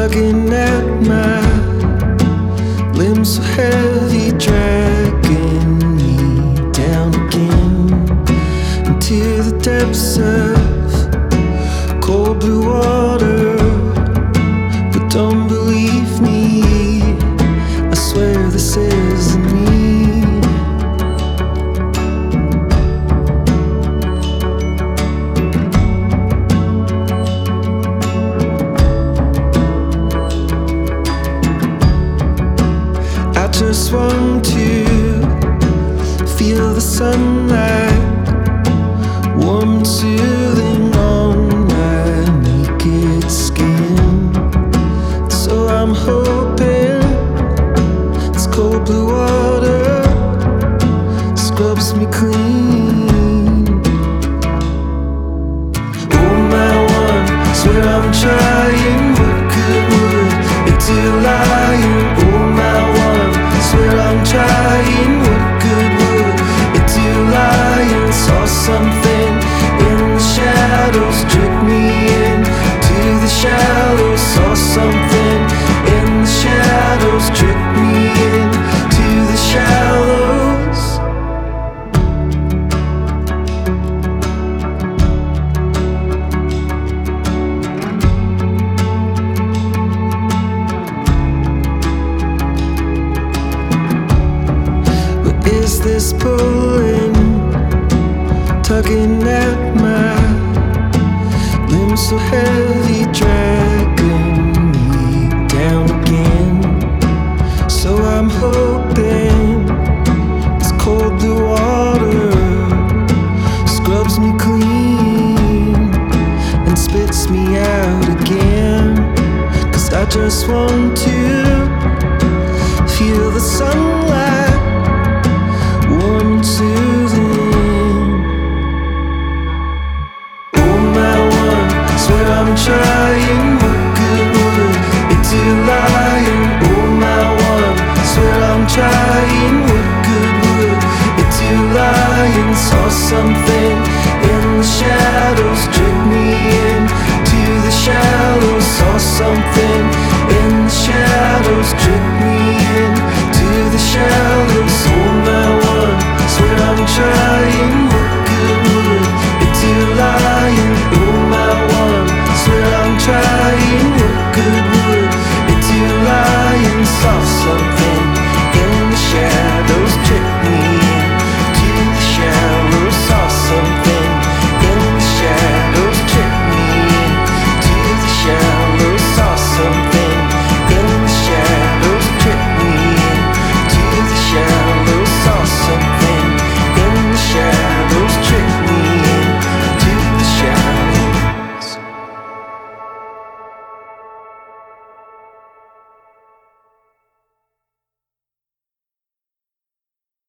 tugging at my limbs so heavy, dragging me down again into the depths of cold blue water. But don't believe me, I swear this isn't me. I just want to feel the sunlight, warm and soothing on my naked skin. So I'm hoping this cold blue water scrubs me clean. Oh my one, swear I'm trying. What good would it do lying? Oh my one, swear I'm trying. What good would it do lying? Saw something in the shadows, trick me in to the shallows. Saw something in the shadows, trick me in to the shallows. But is this pulling, tugging at my limbs so heavy, dragging me down again? So I'm hoping this cold blue water scrubs me clean and spits me out again. 'Cause I just want to feel the sunlight, warm and soothing. Oh my one, swear I'm trying. What good would it do lying? Oh my one, swear I'm trying. What good would it do lying? Saw something in the shadows, trick me in to the shallows. Saw something in the shadows, trick me in to the shallows.